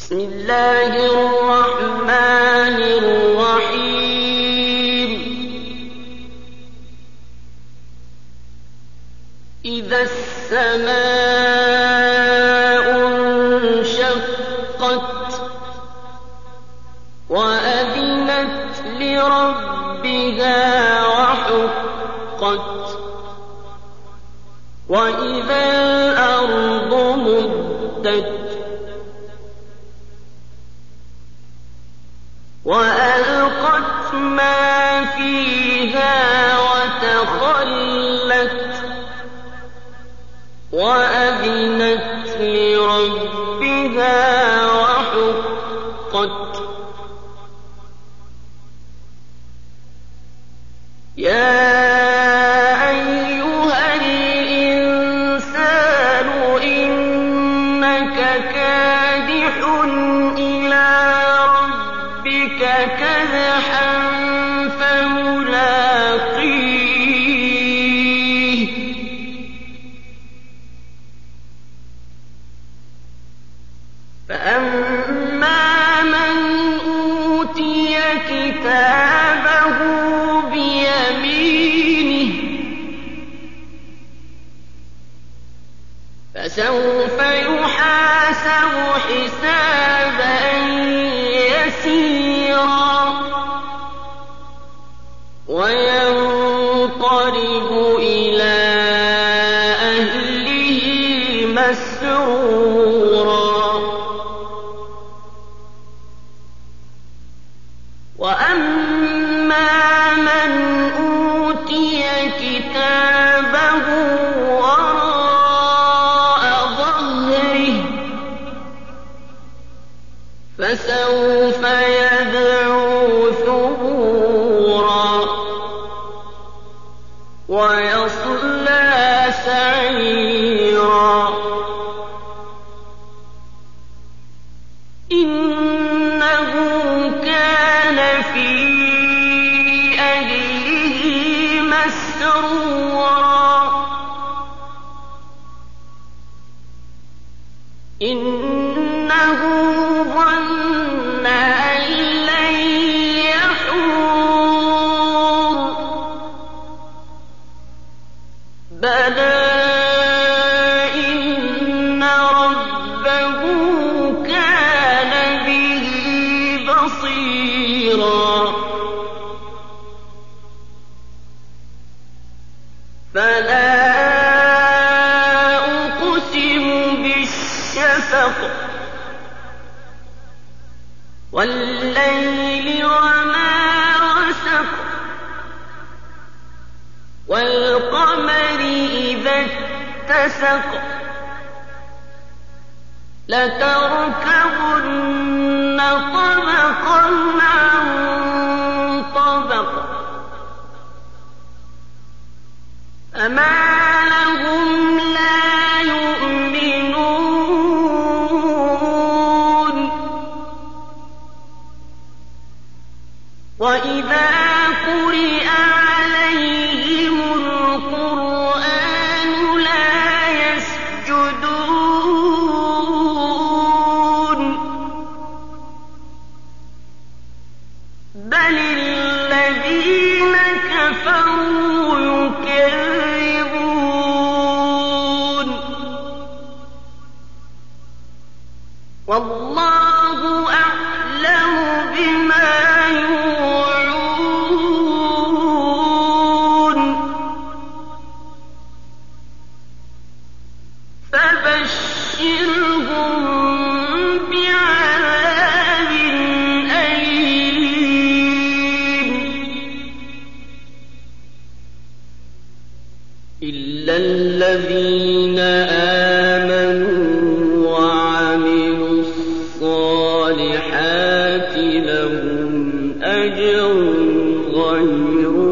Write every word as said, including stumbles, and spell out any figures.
بسم الله الرحمن الرحيم إذا السماء انشقت وأذنت لربها وحقت وإذا الأرض مدت وألقت ما فيها وتخلت وأذنت لربها وحقت يا أيها الإنسان إنك كادح إلى ربك كدحا فملاقيه فأما من أوتي كتابه بيمينه فسوف يحاسب حسابا يسيرا وينقلب إلى أهله مسرورا وأما من أوتي كتابه وراء ظهره فسوف يدعو ثبورا ويصلى سعيرا إنه كان في أهله مسرورا إنه ظن أن لن يحور بلى إن ربه كان به بصيرا فلا أقسم بالشفق والليل وما وسق والقمر إذا اتسق لتركبن طبقا عن طبق فما لهم لا يؤمنون وإذا قرئ عليهم القرآن لا يسجدون بل الذين كفروا يكذبون والله أعلم بما يوعون فبشرهم بعذاب أليم إلا الذين آمنوا وعملوا الصالحات لهم أجر غير